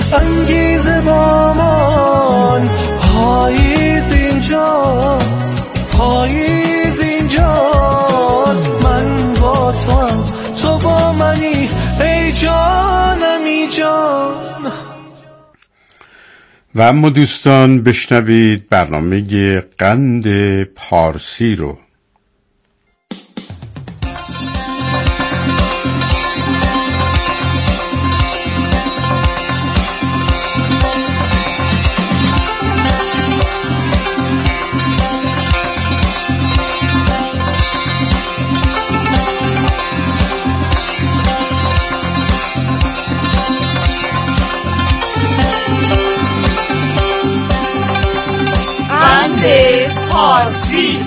انگیزه با من. پاییز اینجاست، پاییز اینجاست، من با توام، تو با منی ای جانم ای جان. و اما دوستان بشنوید برنامه قند پارسی رو. پارسی.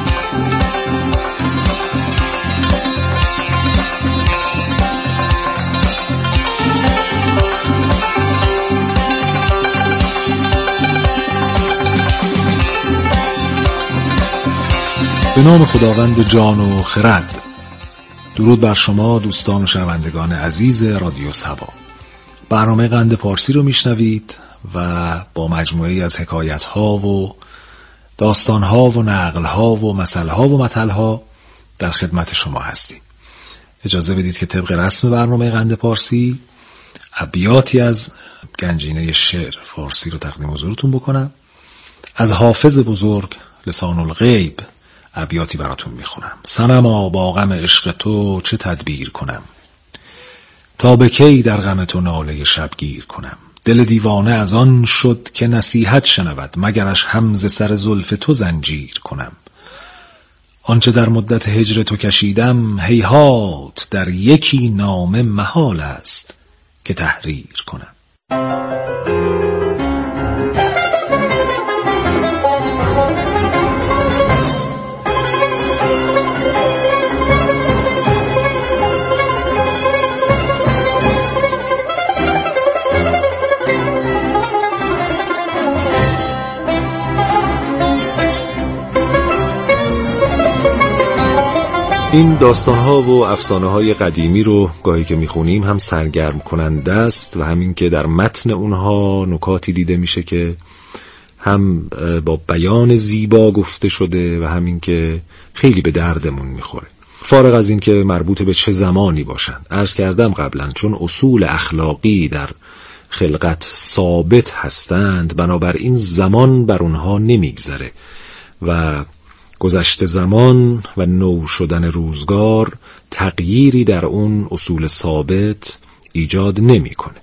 به نام خداوند جان و خرد. درود بر شما دوستان و شنوندگان عزیز رادیو سبا. برنامه قند پارسی رو میشنوید و با مجموعه از حکایت‌ها و داستان‌ها و نقل‌ها و مثل‌ها و متل‌ها در خدمت شما هستیم. اجازه بدید که طبق رسم برنامه قند پارسی ابیاتی از گنجینه شعر فارسی رو تقدیم حضورتون بکنم. از حافظ بزرگ لسان الغیب ابیاتی براتون میخونم. صنما با غم عشق تو چه تدبیر کنم، تا به کی در غم تو ناله شبگیر کنم. دل دیوانه از آن شد که نصیحت شنود، مگرش هم ز سر زلف تو زنجیر کنم. آنچه در مدت هجر تو کشیدم، هیهات در یکی نامه محال است که تحریر کنم. این داستان‌ها و افسانه‌های قدیمی رو گاهی که می‌خونیم هم سرگرم کننده است و همین که در متن اونها نکاتی دیده میشه که هم با بیان زیبا گفته شده و همین که خیلی به دردمون میخوره. فارغ از این که مربوط به چه زمانی باشند. عرض کردم قبلا چون اصول اخلاقی در خلقت ثابت هستند، بنابراین زمان بر اونها نمیگذره و گذشت زمان و نو شدن روزگار تغییری در اون اصول ثابت ایجاد نمیکنه.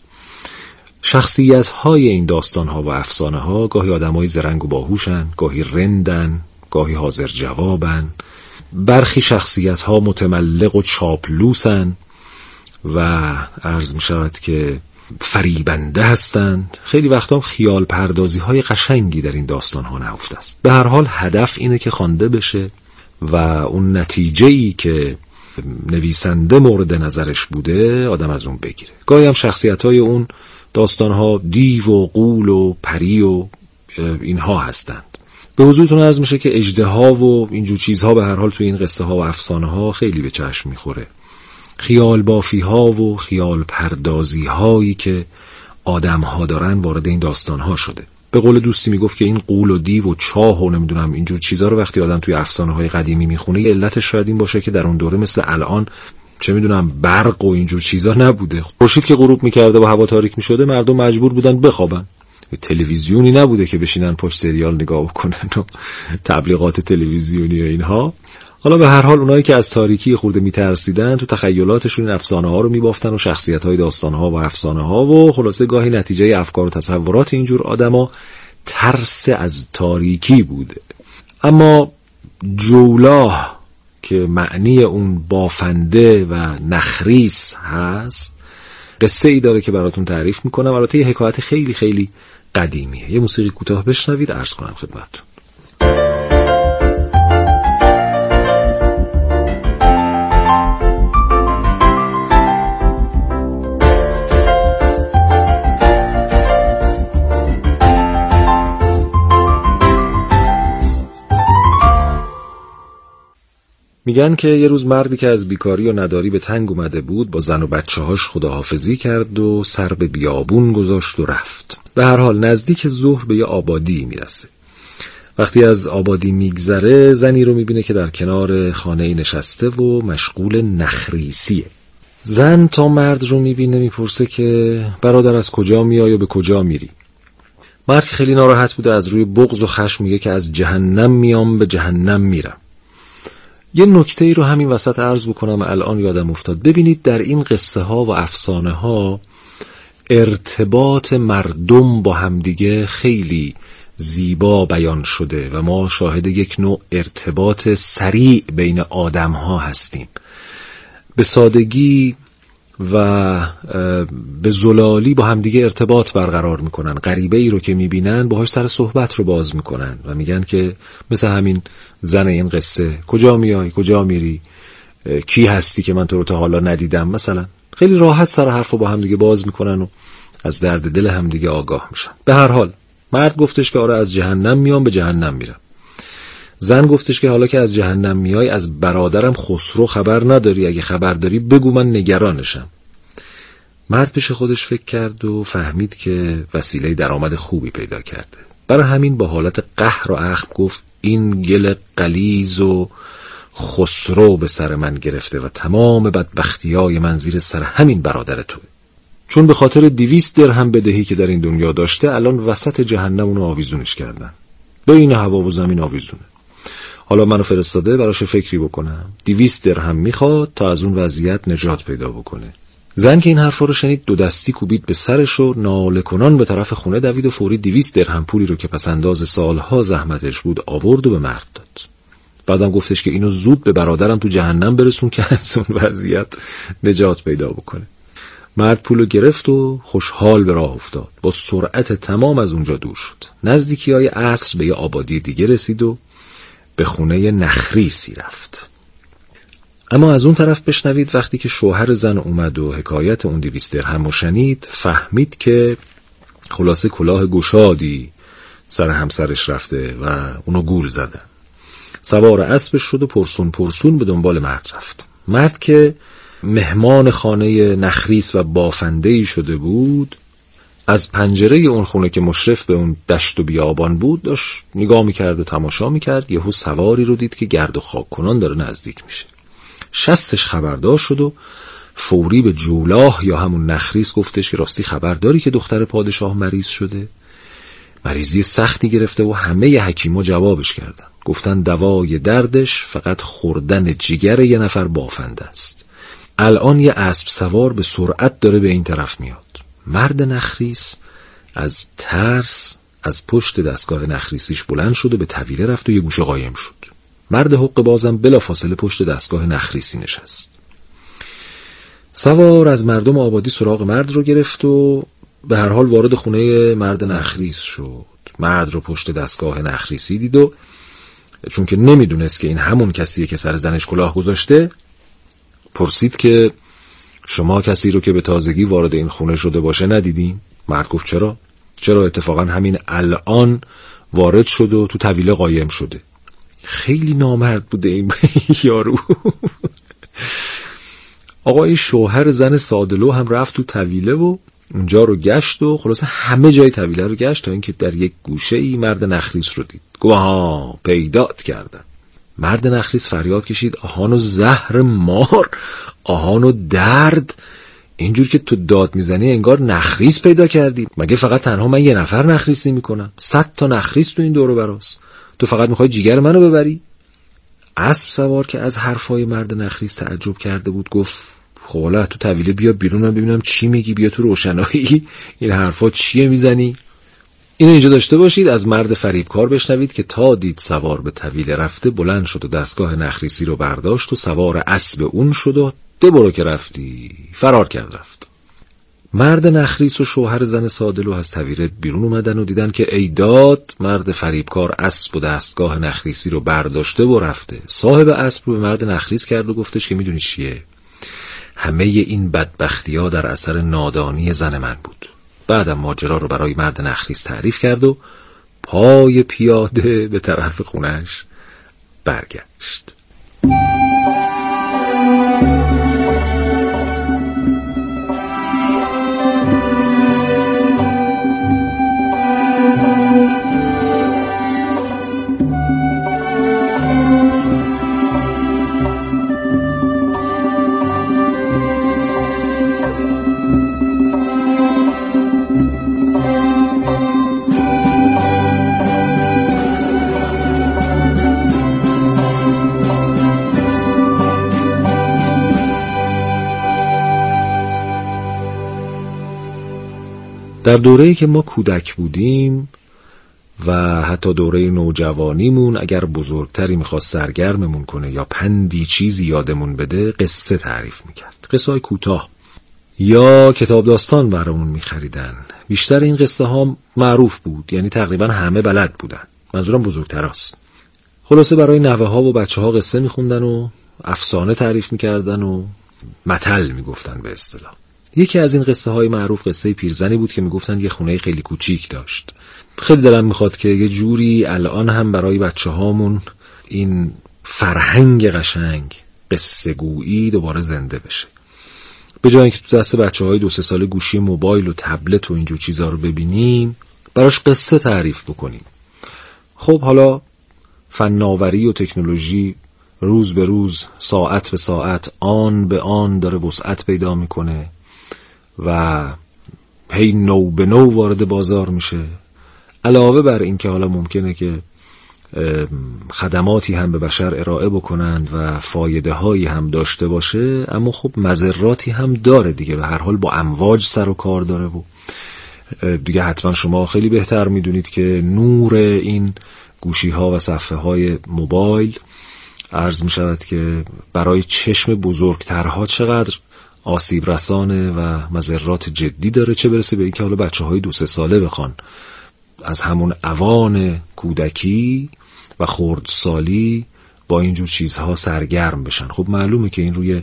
شخصیت‌های این داستان‌ها و افسانه‌ها گاهی آدمای زرنگ و باهوشن، گاهی رندن، گاهی حاضر جوابن. برخی شخصیت‌ها متملق و چاپلوسن و عرض می‌شود که فریبنده هستند. خیلی وقتا هم خیال پردازی های قشنگی در این داستان ها نهفته است. به هر حال هدف اینه که خوانده بشه و اون نتیجه‌ای که نویسنده مورد نظرش بوده آدم از اون بگیره. گاهی هم شخصیت های اون داستان ها دیو و غول و پری و اینها هستند. به حضورتون عرض میشه که اژدها و اینجور چیزها به هر حال توی این قصه ها و افسانه ها خیلی به چشم میخوره. خیال بافی ها و خیال پردازی هایی که آدم ها دارن وارد این داستان ها شده. به قول دوستی میگفت که این غول و دیو و چاه و نمیدونم اینجور چیزا رو وقتی آدم توی افسانه های قدیمی میخونه، علتش شاید این باشه که در اون دوره مثل الان چه میدونم برق و اینجور چیزا نبوده. خورشید که غروب میکرده و هوا تاریک میشده مردم مجبور بودن بخوابن. تلویزیونی نبوده که بشینن پشت سریال نگاه کنن و تبلیغات تلویزیونی و اینها. حالا به هر حال اونایی که از تاریکی خورده میترسیدن تو تخیلاتشون این افسانه ها رو میبافتن و شخصیت های داستان ها و افسانه ها و خلاصه گاهی نتیجه افکار و تصورات اینجور آدما ترس از تاریکی بوده. اما جولاه که معنی اون بافنده و نخریس هست قصه ای داره که براتون تعریف میکنم. البته یه حکایت خیلی خیلی قدیمیه. یه موسیقی کوتاه بشنوید عرض کنم خدمتتون. میگن که یه روز مردی که از بیکاری و نداری به تنگ اومده بود با زن و بچه‌هاش خداحافظی کرد و سر به بیابون گذاشت و رفت. به هر حال نزدیک ظهر به یه آبادی میرسه. وقتی از آبادی میگذره زنی رو میبینه که در کنار خانه نشسته و مشغول نخریسیه. زن تا مرد رو میبینه میپرسه که برادر از کجا میای و به کجا میری؟ مرد خیلی ناراحت بوده از روی بغض و خشم میگه که از جهنم میام به جهنم میرم. یه نکته ای رو همین وسط عرض بکنم الان یادم افتاد. ببینید در این قصه ها و افسانه ها ارتباط مردم با همدیگه خیلی زیبا بیان شده و ما شاهد یک نوع ارتباط سریع بین آدم ها هستیم. به سادگی و به زلالی با همدیگه ارتباط برقرار میکنن. غریبه ای رو که میبینن باهاش سر صحبت رو باز میکنن و میگن که مثل همین زن این قصه کجا میای کجا میری کی هستی که من تو رو تا حالا ندیدم مثلا. خیلی راحت سر حرف رو با همدیگه باز میکنن و از درد دل همدیگه آگاه میشن. به هر حال مرد گفتش که آره از جهنم میام به جهنم میرم. زن گفتش که حالا که از جهنم میای از برادرم خسرو خبر نداری؟ اگه خبر داری بگو من نگرانشم. مرد پیش خودش فکر کرد و فهمید که وسیله درآمد خوبی پیدا کرده. برای همین با حالت قهر و اخم گفت این گل غلیظ و خسرو به سر من گرفته و تمام بدبختیای من زیر سر همین برادر توه. چون به خاطر 200 درهم بدهی که در این دنیا داشته الان وسط جهنم اونو آویزونش کردن. بین هوا و زمین آویزونه. حالا منو فرستاده براش فکری بکنم. 200 درهم میخواد تا از اون وضعیت نجات پیدا بکنه. زن که این حرفا رو شنید 2 دستی کوبید به سرش و ناله کنان به طرف خونه دوید و فوری 200 درهم پولی رو که پس انداز سالها زحمتش بود آورد و به مرد داد. بعدم گفتش که اینو زود به برادرم تو جهنم برسون که از اون وضعیت نجات پیدا بکنه. مرد پولو گرفت و خوشحال به راه افتاد. با سرعت تمام از اونجا دور شد. نزدیکی‌های عصر به یه آبادی دیگه رسید و به خونه نخریسی رفت. اما از اون طرف بشنوید وقتی که شوهر زن اومد و حکایت اون 200 درهم رو شنید فهمید که خلاصه کلاه گشادی سر همسرش رفته و اونو گول زدن. سوار اسبش شد و پرسون به دنبال مرد رفت. مرد که مهمان خانه نخریس و بافنده‌ای شده بود از پنجره اون خونه که مشرف به اون دشت و بیابان بود داشت نگاه میکرد و تماشا میکرد. یهو سواری رو دید که گرد و خاک کنان داره نزدیک میشه. شستش خبردار شد و فوری به جولاه یا همون نخریس گفتش که راستی خبر داری که دختر پادشاه مریض شده؟ مریضی سختی گرفته و همه حکیما جوابش کردن. گفتن دوای دردش فقط خوردن جگر یه نفر بافنده است. الان یه اسب سوار به سرعت داره به این طرف میاد. مرد نخریس از ترس از پشت دستگاه نخریسیش بلند شد و به طویله رفت و یه گوشه قایم شد. مرد حق بازم بلافاصله پشت دستگاه نخریسی نشست. سوار از مردم آبادی سراغ مرد رو گرفت و به هر حال وارد خونه مرد نخریس شد. مرد رو پشت دستگاه نخریسی دید و چون که نمیدونست که این همون کسیه که سر زنش کلاه گذاشته پرسید که شما کسی رو که به تازگی وارد این خونه شده باشه ندیدین؟ مرد گفت چرا اتفاقا همین الان وارد شد و تو طویله قایم شده. خیلی نامرد بوده این یارو. آقا این شوهر زن سادلو هم رفت تو طویله و اونجا رو گشت و خلاصه همه جای طویله رو گشت تا اینکه در یک گوشه ای مرد نخریس رو دید. گفت ها پیدات کردن. مرد نخریس فریاد کشید آهان و زهر مار، آهان و درد، اینجور که تو داد میزنی انگار نخریس پیدا کردی. مگه فقط تنها من یه نفر نخریسی میکنم؟ 100 تا نخریس تو این دور و براست. تو فقط میخوای جیگر منو ببری؟ اسب سوار که از حرفای مرد نخریس تعجب کرده بود گفت خب حالا تو طویله بیا بیرون من ببینم چی میگی، بیا تو روشنایی این حرفا چیه میزنی؟ اینو اینجا داشته باشید. از مرد فریبکار بشنوید که تا دید سوار به طویله رفته بلند شد و دستگاه نخریسی رو برداشت و سوار اسب اون شد و برو که رفتی فرار کرد رفت. مرد نخریس و شوهر زن سادلو از طویله بیرون اومدن و دیدن که ای داد، مرد فریبکار اسب و دستگاه نخریسی رو برداشته و رفته. صاحب اسب رو به مرد نخریس کرد و گفتش که میدونی چیه؟ همه این بدبختی‌ها در اثر نادانی زن من بود. بعدم ماجرا رو برای مرد نخریس تعریف کرد و پای پیاده به طرف خونش برگشت. در دوره‌ای که ما کودک بودیم و حتی دوره نوجوانیمون، اگر بزرگتری میخواست سرگرممون کنه یا پندی چیزی یادمون بده، قصه تعریف میکرد. قصه های کوتاه یا کتاب داستان برامون میخریدن. بیشتر این قصه ها معروف بود، یعنی تقریبا همه بلد بودن. منظورم بزرگتراست. خلاصه برای نوه ها و بچه ها قصه میخوندن و افسانه تعریف میکردن و متل میگفتن به اصطلاح. یکی از این قصه های معروف قصه پیرزنی بود که میگفتن یه خونه خیلی کوچیک داشت. خیلی دلم میخواد که یه جوری الان هم برای بچه هامون این فرهنگ قشنگ قصه گویی دوباره زنده بشه. به جای اینکه تو دست بچه های 2-3 ساله گوشی موبایل و تبلت و اینجور چیزا رو ببینیم، براش قصه تعریف بکنیم. خب حالا فناوری و تکنولوژی روز به روز، ساعت به ساعت، آن به آن داره وسعت پیدا میکنه و هی نو به نو وارد بازار میشه. علاوه بر این که حالا ممکنه که خدماتی هم به بشر ارائه بکنند و فایده هایی هم داشته باشه، اما خب مضراتی هم داره دیگه. به هر حال با امواج سر و کار داره و دیگه حتما شما خیلی بهتر میدونید که نور این گوشی ها و صفحه های موبایل عرض می شود که برای چشم بزرگترها چقدر آسیب رسانه و مضرات جدی داره، چه برسه به اینکه حالا بچه های 2-3 ساله بخوان از همون اوان کودکی و خردسالی با اینجور چیزها سرگرم بشن. خب معلومه که این روی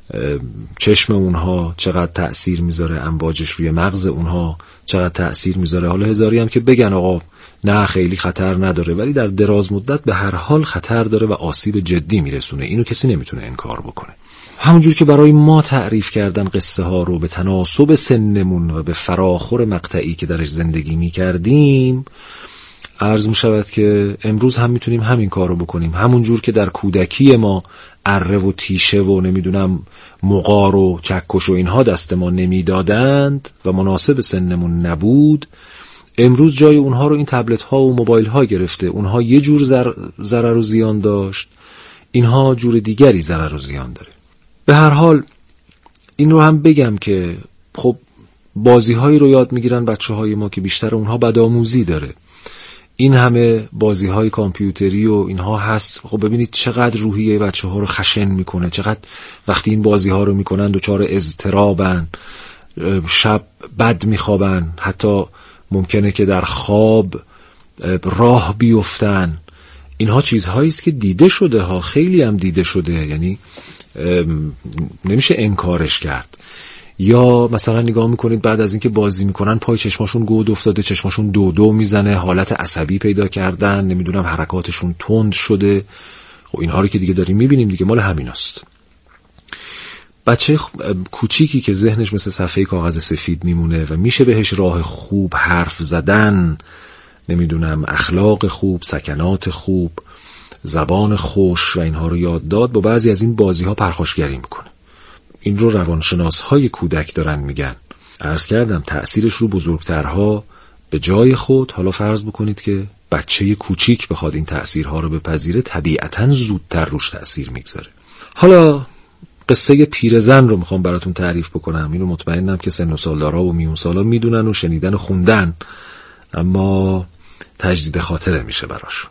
چشم اونها چقدر تأثیر میذاره، امواجش روی مغز اونها چقدر تأثیر میذاره. حالا هزاری هم که بگن آقا نه خیلی خطر نداره، ولی در دراز مدت به هر حال خطر داره و آسیب جدی میرسونه. اینو کسی نمیتونه انکار بکنه. همونجور که برای ما تعریف کردن قصه ها رو به تناسب سنمون و به فراخور مقطعی که درش زندگی میکردیم، عرض میشود که امروز هم میتونیم همین کار رو بکنیم. همونجور که در کودکی ما اره و تیشه و نمیدونم مغار و چکش و اینها دست ما نمیدادند و مناسب سنمون نبود، امروز جای اونها رو این تبلت ها و موبایل ها گرفته. اونها یه جور ضرر و زیان داشت، اینها جور دیگری ضرر و زیان داره. به هر حال این رو هم بگم که خب بازی هایی رو یاد میگیرن بچه های ما که بیشتر اونها بدآموزی داره. این همه بازی های کامپیوتری و اینها هست. خب ببینید چقدر روحیه بچه ها رو خشن میکنه، چقدر وقتی این بازی ها رو میکنن دچار اضطرابن، شب بد میخوابن، حتی ممکنه که در خواب راه بیفتن. اینها چیزهایی است که دیده شده ها، خیلی هم دیده شده، یعنی نمیشه انکارش کرد. یا مثلا نگاه میکنید بعد از اینکه بازی میکنن پای چشماشون گود افتاده، چشماشون دو میزنه، حالت عصبی پیدا کردن، نمیدونم حرکاتشون تند شده. خب اینها رو که دیگه داریم میبینیم دیگه، مال همیناست. بچه کوچیکی که ذهنش مثل صفحه کاغذ سفید میمونه و میشه بهش راه خوب، حرف زدن، نمیدونم اخلاق خوب، سکنات خوب، زبان خوش و اینها رو یاد داد، با بعضی از این بازی ها پرخاشگری میکنه. این رو روانشناس های کودک دارن میگن. عرض کردم تأثیرش رو بزرگترها به جای خود. حالا فرض بکنید که بچه کوچیک بخواد این تأثیرها رو بپذیره، طبیعتاً زودتر روش تأثیر میگذاره. حالا قصه پیرزن رو میخوام براتون تعریف بکنم. این رو مطمئنم که سن و سالدارا و میون سالا میدونن و شنیدن و خوندن، اما تجدید خاطره میشه براشون.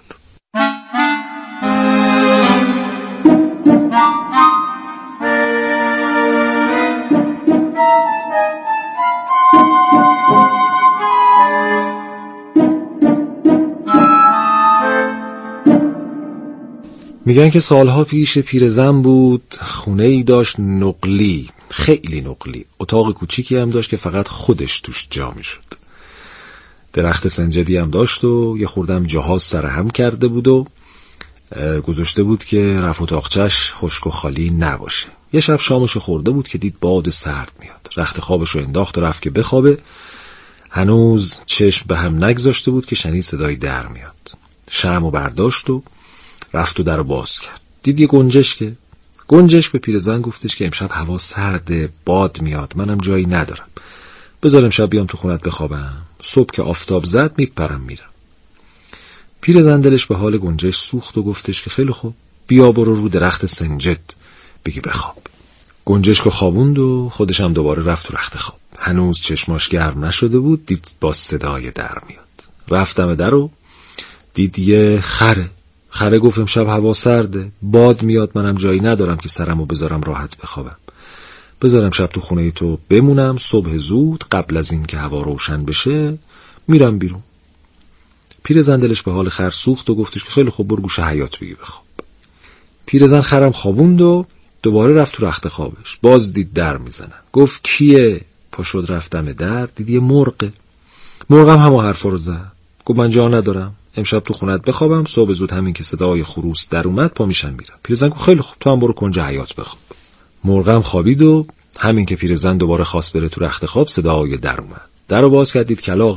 میگن که سالها پیش پیرزن بود، خونه‌ای داشت نقلی، خیلی نقلی، اتاق کوچیکی هم داشت که فقط خودش توش جا میشد. درخت سنجدی هم داشت و یه خوردم جهاز سرهم کرده بود و گذاشته بود که رفت اتاقچش خشک و خالی نباشه. یه شب شامشو خورده بود که دید باد سرد میاد، رخت خوابشو انداخت و رفت که بخوابه. هنوز چشم به هم نگذاشته بود که شنید صدای در میاد. شمعو برداشت و رفت و درو باز کرد. دید یه گنجش به پیرزن گفتش که امشب هوا سرده، باد میاد، منم جایی ندارم، بذار امشب بیام تو خونت بخوابم، صبح که آفتاب زد میپرم میرم. پیرزن دلش به حال گنجش سوخت و گفتش که خیلی خوب، بیا برو رو درخت سنجد بگی بخواب. گنجش که خوابوند و خودش هم دوباره رفت تو رخت خواب. هنوز چشماش گرم نشده بود، دید با صدای در میاد. رفتم در و دید یه خره گفت امشب هوا سرده، باد میاد، منم جایی ندارم که سرمو بذارم راحت بخوابم، بذارم شب تو خونه تو بمونم، صبح زود قبل از این که هوا روشن بشه میرم بیرون. پیرزن دلش به حال خر سوخت و گفتش که خیلی خوب، برو گوشه حیاط بگی بخواب. پیرزن خرم خوابوند و دوباره رفت تو رخت خوابش. باز دید در میزنن. گفت کیه؟ پا شد رفتم در، دید یه مرغه. مرغم همه حرفا رو زد. گفت من جا ندارم، امشب تو خونت بخوابم، صبح زود همین که صدای خروس در اومد پا میشم میرم. پیرزن گفت خیلی خوب، تو هم برو کنج حیاط بخواب. مرغم خوابید و همین که پیرزن دوباره خواست بره تو رخت خواب، صدای در اومد. درو باز کرد، دید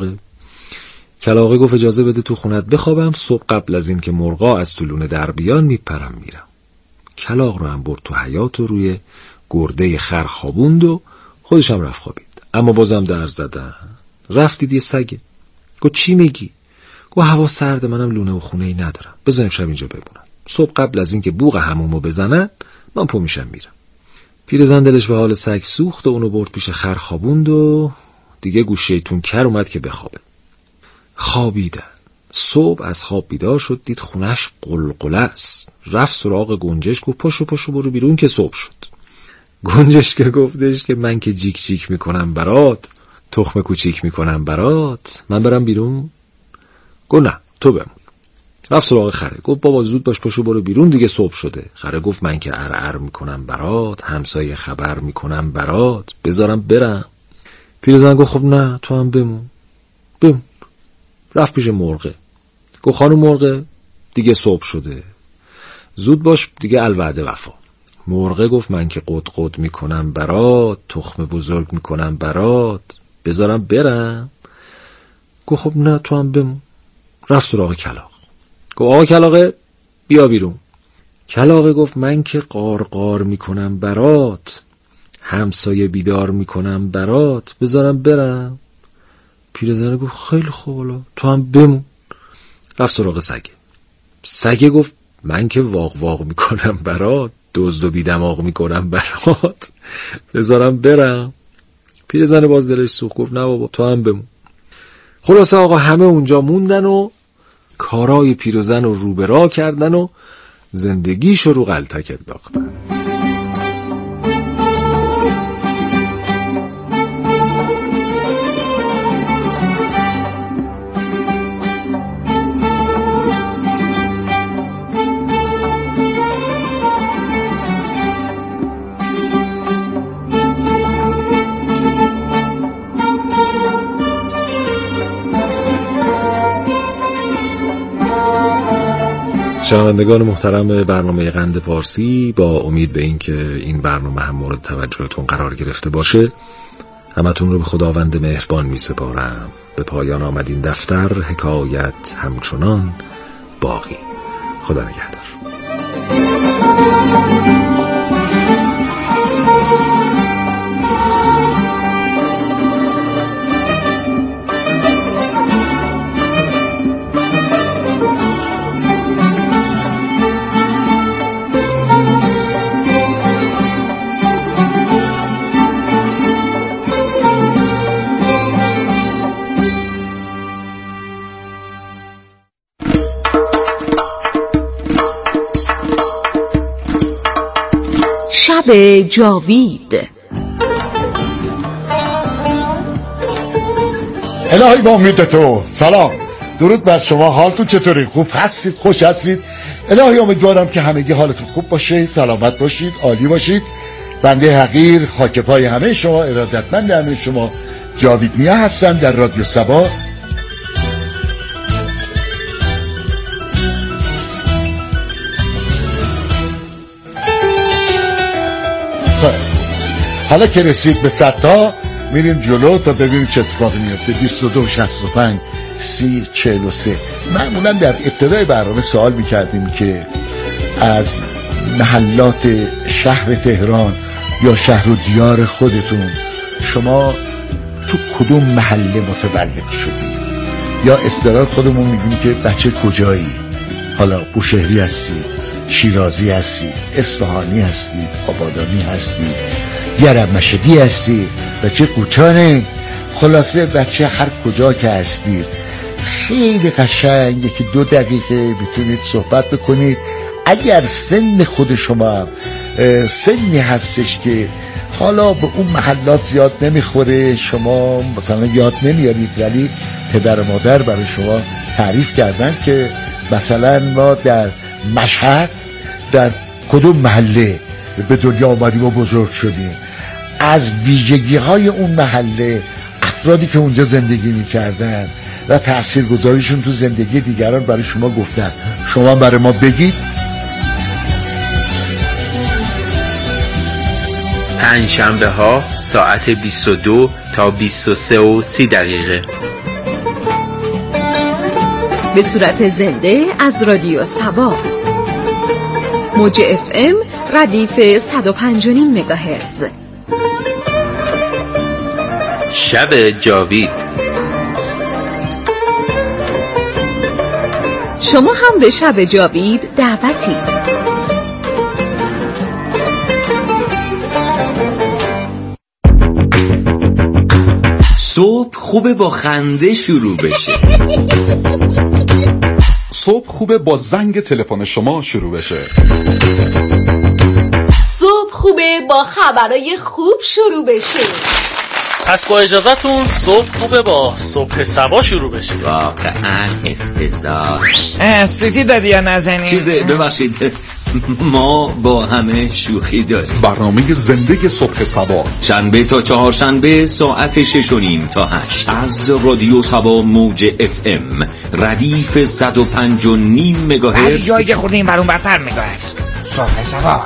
کلاغه گفت اجازه بده تو خونت بخوابم، صبح قبل از این که مرغا از تو لونه در بیان میپرم میرم. کلاغ رو هم برد تو حیاط و روی گرده خر خوابوند و خودش هم رفت خوابید. اما بازم در زدن. رفتید یه سگه. گفت چی میگی؟ گفت هوا سرده، منم لونه و خونه ای ندارم، بذار امشب اینجا بمونم، صبح قبل از این که بوق حمومو بزنن من پا میشم میرم. پیرزن دلش به حال سگ سوخت و اونو برد پیش خر خوابوند و دیگه گوشیتون کر اومد که بخوابه. خوابیدن. صبح از خواب بیدار شد، دید خونش قلقله است. رفت سراغ گنجش، گفت پاشو برو بیرون که صبح شد. گنجش که گفتش که من که جیک جیک میکنم برات، تخم کوچیک میکنم برات، من برم بیرون؟ گفت نه، تو بمون. رفت سراغ خره، گفت بابا زود باش، پاشو برو بیرون دیگه صبح شده. خره گفت من که ار میکنم برات، همسایه خبر میکنم برات، بذارم برم. پیرزن گفت خب نه، تو هم بمون. رفت پیش مرغه، گفت خانم مرغه دیگه صبح شده، زود باش دیگه الوعده وفا. مرغه گفت من که قد میکنم برات، تخم بزرگ میکنم برات، بذارم برم. گفت خب نه، تو هم بمون. رفت سراغ کلاغ، گفت آقا کلاغه بیا بیرون. کلاغه گفت من که قار میکنم برات، همسایه بیدار میکنم برات، بذارم برم. پیرزن گفت خیلی خوب، حالا تو هم بمون. رفت سراغ سگه گفت من که واق میکنم برات، دزد و بیدماغ میکنم برات، بذارم برم. پیرزن باز دلش سوخت، گفت نه بابا، تو هم بمون. خلاصه آقا همه اونجا موندن و کارای پیرزن رو روبرا کردن و زندگیشو رو غلطک انداختن. شنوندگان محترم برنامه قند پارسی، با امید به این که این برنامه هم مورد توجهتون قرار گرفته باشه، همتون رو به خداوند مهربان می سپارم. به پایان آمد این دفتر، حکایت همچنان باقی. خدا نگهدار. شب جاوید. الهی با امید تو. سلام، درود بر شما. حالتون چطوری؟ خوب هستید؟ خوش هستید؟ الهی امیدوارم که همگی حالتون خوب باشه، سلامت باشید، عالی باشید. بنده حقیر خاک پای همه شما، ارادتمند همه شما، جاوید میا هستم در رادیو سبا. حالا که رسید به 100 تا میریم جلو تا ببینیم چه اتفاقی میفته. 22 65 30 43. معمولا در ابتدای برنامه سوال میکردیم که از محلات شهر تهران یا شهر و دیار خودتون شما تو کدوم محله متولد شدید؟ یا اصطلاح خودمون میگیم که بچه کجایی؟ حالا بوشهری هستی، شیرازی هستی، اصفهانی هستی، آبادانی هستی، یرب مشهدی هستی، بچه کوچانه. خلاصه بچه هر کجا که هستید خیلی قشنگ 1-2 دقیقه میتونید صحبت بکنید. اگر سن خود شما هم سنی هستش که حالا به اون محلات زیاد نمیخوره، شما مثلا یاد نمیارید، ولی پدر و مادر برای شما تعریف کردن که مثلا ما در مشهد در کدوم محله به دنیا آمدیم و بزرگ شدیم، از ویژگی های اون محله، افرادی که اونجا زندگی میکردن و تاثیرگذاریشون تو زندگی دیگران برای شما گفتن، شما برای ما بگید. پنجشنبه ها ساعت 22 تا 23:30 به صورت زنده از رادیو سبا، موج FM ردیف 105.5 مگاهرتز. شب جاوید. شما هم به شب جاوید دعوتی. صبح خوبه با خنده شروع بشه. صبح خوبه با زنگ تلفن شما شروع بشه. صبح خوبه با خبرای خوب شروع بشه. پس با اجازهتون صبح خوبه با صبح سبا شروع بشه. واقعا افتضاح. سوتی دادی یا نزنی؟ چیزه ببخشید ما با همه شوخی داریم. برنامه زنده صبح سبا شنبه تا چهارشنبه ساعت 6:30 تا 8 از رادیو سبا موج FM ردیف 105.5 مگاهرتز. جایی که خوردیم برون برتر مگاهرتز. صبح سبا.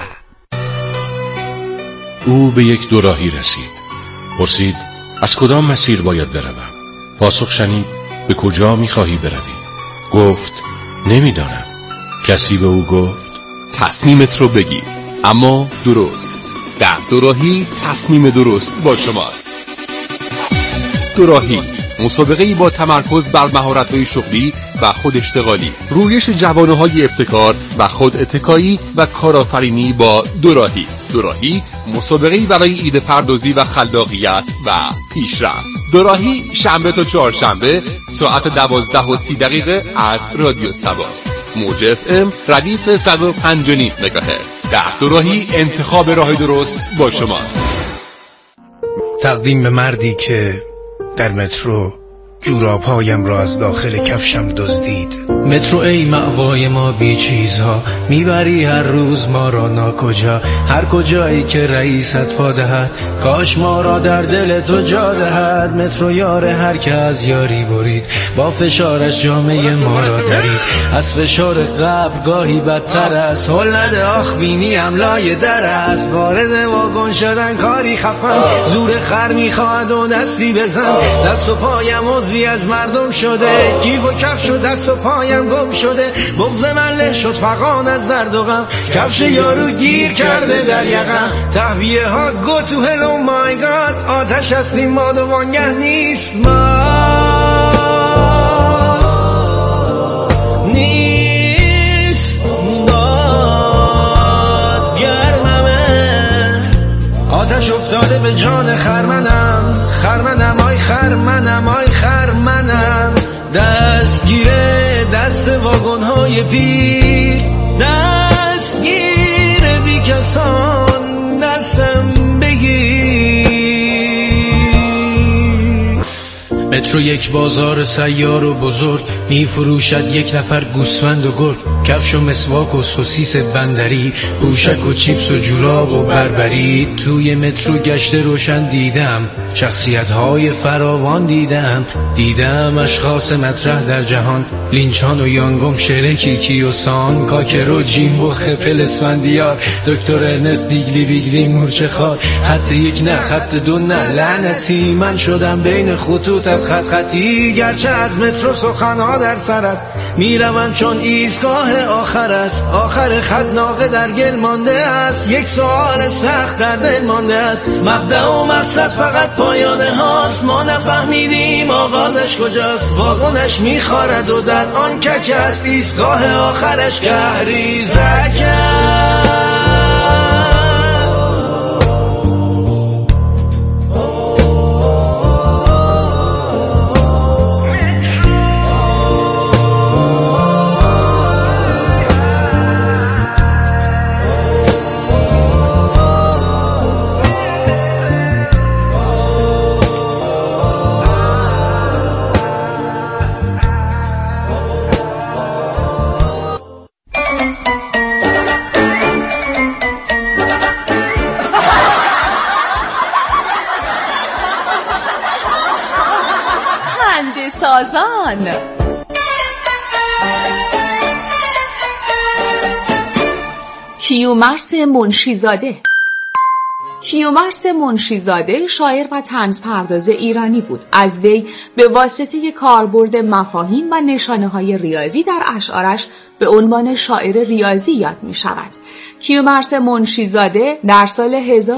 او به یک دوراهی رسید. پرسید از کدام مسیر باید بروم؟ پاسخ شنید به کجا می‌خواهی بروی؟ گفت نمیدانم. کسی به او گفت تصمیمت رو بگیر اما درست. در دوراهی تصمیم درست با شماست. دوراهی مسابقه‌ای با تمرکز بر مهارت‌های شغلی و خود اشتغالی، رویش جوانه‌های ابتکار و خود اتکایی و کارآفرینی با دوراهی. دوراهی مسابقه‌ای برای ایده پردازی و خلاقیت و پیشرفت. دوراهی شنبه تا چهارشنبه ساعت 12:30 از رادیو سبا موج FM ردیف 105.5 مگاهرتز. در دوراهی انتخاب راه درست با شماست. تقدیم به مردی که در مترو جوراب‌هایم را از داخل کفشم دزدید. مترو ای مأوای ما بی چیزها، میبری هر روز ما را ناکجا. هر کجایی که رئیست پا دهد، کاش ما را در دل تو جا دهد. مترو یار هر که از یاری برید، با فشارش جامعه ما را درید. از فشار قبر گاهی بدتر است، هل نده آخ بینی املای در است. وارد واگن شدن کاری خفن، زور خر میخواد و دستی بزن. دست و پایم عضوی از مردم شده، گیو و کفش و دست و پایم گم شده. بغض من له شد فغان از درد و غم، کفش یارو گیر کرده در یقم. تهویه ها go to hell oh my god، آتش هستیم ما دوانگه نیست ما. نیست باد گرممه، آتش افتاده به جان خرمنم. خرمنم آی خرمنم آی خرمنم. دستگیره دست واگن‌های پیر، دستگیره بی کسان دستم بگیر. مترو یک بازار سیار و بزرگ، می فروشد یک نفر گوسفند و گرگ. کفش و مسواک و سوسیس بندری، پوشک و چیپس و جوراب و بربری. توی مترو گشت روشن دیدم، شخصیت‌های فراوان دیدم. دیدم اشخاص مطرح در جهان، لینچان و یانگوم، شرکی کیوسان، کاکر و جیمبو، خپل اسفندیار، دکتر ارنست بیگلی بیگلی مورچه خار. خط یک نه خط دو نه لعنتی، من شدم بین خطوطت خط خطی. گرچه از مترو سخنها در سر است، میروم چون ایستگاه آخر است. آخر خط ناقه در گل مانده است، یک سوال سخت در دل مانده است. مبدأ و مقصد فقط پایانه هاست، ما نفهمیدیم آغازش کجاست. واگنش میخارد و در آن کک است، ایستگاه آخرش کهریزک است. خنده سازان. کیومرث منشیزاده. کیومرث منشیزاده شاعر و طنزپرداز ایرانی بود. از وی به واسطه کاربرد مفاهیم و نشانه‌های ریاضی در اشعارش به عنوان شاعر ریاضی یاد می شود. کیومرث منشیزاده در سال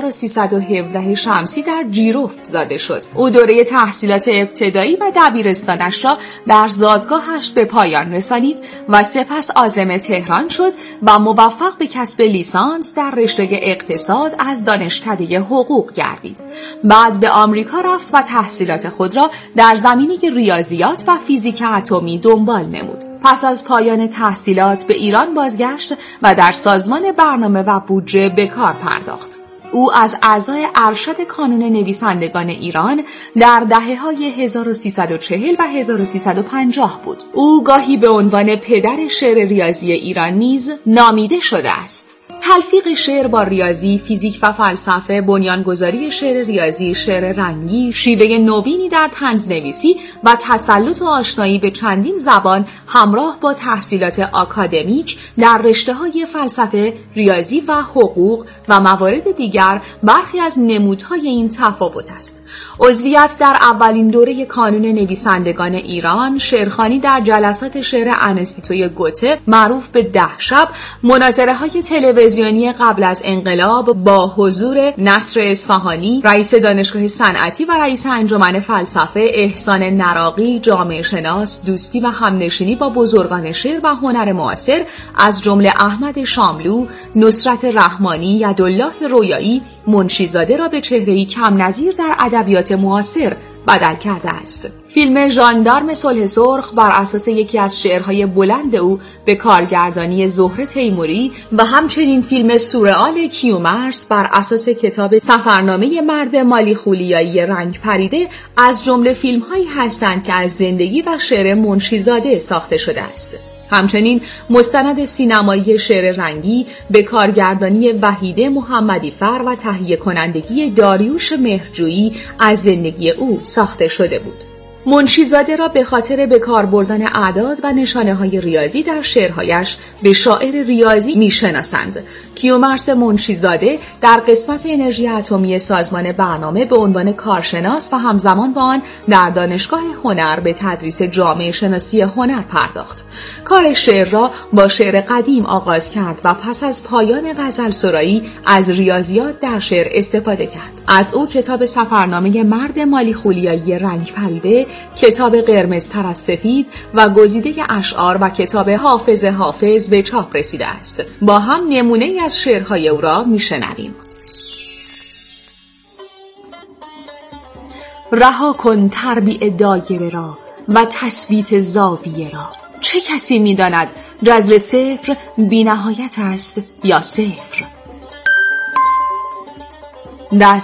1317 شمسی در جیرفت زاده شد. او دوره تحصیلات ابتدایی و دبیرستانش را در زادگاهش به پایان رسانید و سپس عازم تهران شد و موفق به کسب لیسانس در رشته اقتصاد از دانشکده حقوق گردید. بعد به آمریکا رفت و تحصیلات خود را در زمینه ریاضیات و فیزیک اتمی دنبال نمود. پس از پایان تحصیلات به ایران بازگشت و در سازمان برنامه و بودجه به کار پرداخت. او از اعضای ارشد کانون نویسندگان ایران در دهه‌های 1340 و 1350 بود. او گاهی به عنوان پدر شعر ریاضی ایران نیز نامیده شده است. تلفیق شعر با ریاضی، فیزیک و فلسفه، بنیانگذاری شعر ریاضی، شعر رنگی، شیوه نوینی در طنزنویسی و تسلط و آشنایی به چندین زبان همراه با تحصیلات آکادمیک در رشته‌های فلسفه، ریاضی و حقوق و موارد دیگر برخی از نمودهای این تفاوت است. عضویت در اولین دوره کانون نویسندگان ایران، شعرخوانی در جلسات شعر انستیتوی گوته معروف به 10 شب، مناظره‌های تلویزیونی قبل از انقلاب با حضور نصر اصفهانی، رئیس دانشگاه صنعتی و رئیس انجمن فلسفه، احسان نراقی، جامعه شناس، دوستی و همنشینی با بزرگان شعر و هنر معاصر از جمله احمد شاملو، نصرت رحمانی، یدالله رویایی، منشیزاده را به چهره‌ای کم نظیر در ادبیات معاصر بدل کرده است. فیلم ژاندارم صلح سرخ بر اساس یکی از شعرهای بلند او به کارگردانی زهره تیموری و همچنین فیلم سورئال کیومرث بر اساس کتاب سفرنامه مرد مالی خولیایی رنگ پریده از جمله فیلم‌هایی هستند که از زندگی و شعر منشیزاده ساخته شده است. همچنین مستند سینمایی شعر رنگی به کارگردانی وحیده محمدی‌فر و تهیه کنندگی داریوش مهرجویی از زندگی او ساخته شده بود. منشیزاده را به خاطر به کار بردن اعداد و نشانه‌های ریاضی در شعرهایش به شاعر ریاضی می‌شناسند. کیومرث منشیزاده در قسمت انرژی اتمی سازمان برنامه به عنوان کارشناس و همزمان با آن در دانشگاه هنر به تدریس جامعه شناسی هنر پرداخت. کار شعر را با شعر قدیم آغاز کرد و پس از پایان غزلسرایی از ریاضیات در شعر استفاده کرد. از او کتاب سفرنامه مرد مالی خولیایی رنگ پریده، کتاب قرمزتر از سفید و گزیده اشعار و کتاب حافظ به چاپ رسیده است. با هم نمونه‌ای از شعرهای او را میشنویم. رها کن تربیع دایره را و تثبیت زاویه را. چه کسی می‌داند جذر صفر بی‌نهایت است یا صفر؟